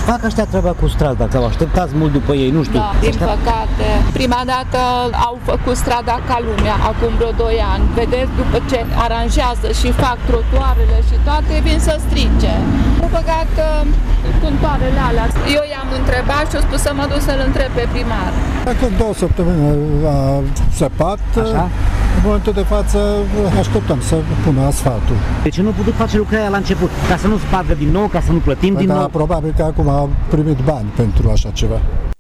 fac ăștia treaba cu strada, că au așteptați mult după ei, nu știu. Da, din păcate. Prima dată au făcut strada ca lumea, acum vreo 2 ani. Vedeți, după ce aranjează și fac trotuarele și toate, vin să strice. Au băgat tuntoarele alea. Eu i-am întrebat și au spus să mă duc să-l întreb pe primar. Dacă 2 săptămâni a săpat, Așa? în momentul de față așteptăm să pună asfaltul. De ce nu au putut face lucrarea la început? Ca să nu spargă din nou, ca să nu plătim din Dar nou? probabil că acum au primit bani pentru așa ceva.